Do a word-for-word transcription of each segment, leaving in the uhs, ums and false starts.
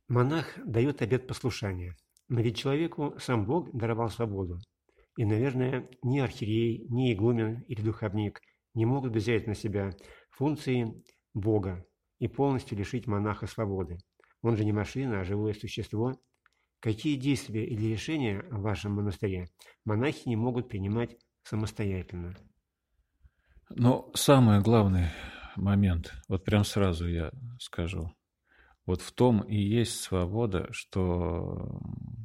Монах дает обет послушания, но ведь человеку сам Бог даровал свободу. И, наверное, ни архиерей, ни игумен или духовник не могут взять на себя функции Бога и полностью лишить монаха свободы. Он же не машина, а живое существо. Какие действия или решения в вашем монастыре монахи не могут принимать самостоятельно? Но самый главный момент, вот прям сразу я скажу, вот в том и есть свобода, что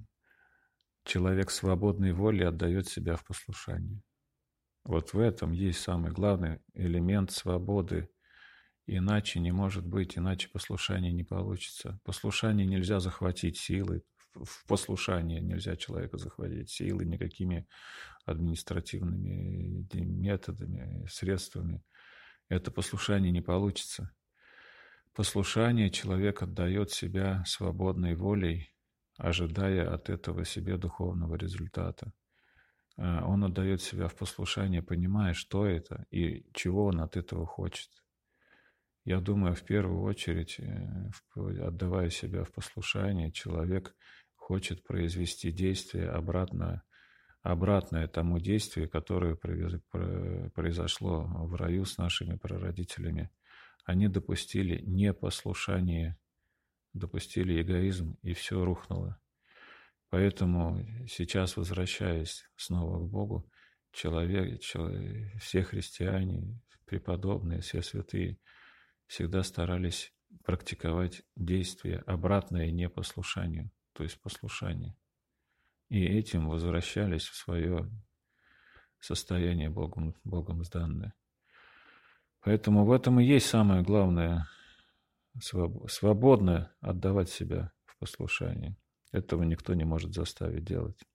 человек свободной волей отдает себя в послушание. Вот в этом есть самый главный элемент свободы. Иначе не может быть, иначе послушание не получится. Послушание нельзя захватить силой. В послушание нельзя человека захватить силой никакими административными методами, средствами. Это послушание не получится. Послушание человек отдает себя свободной волей, ожидая от этого себе духовного результата. Он отдает себя в послушание, понимая, что это и чего он от этого хочет. Я думаю, в первую очередь, отдавая себя в послушание, человек хочет произвести действие обратно, обратное тому действию, которое произошло в раю с нашими прародителями. Они допустили непослушание, допустили эгоизм, и все рухнуло. Поэтому сейчас, возвращаясь снова к Богу, человек, человек, все христиане, преподобные, все святые всегда старались практиковать действие, обратное непослушанию, то есть послушание. И этим возвращались в свое состояние Богом, Богом сданное. Поэтому в этом и есть самое главное – свободно отдавать себя в послушание. Этого никто не может заставить делать.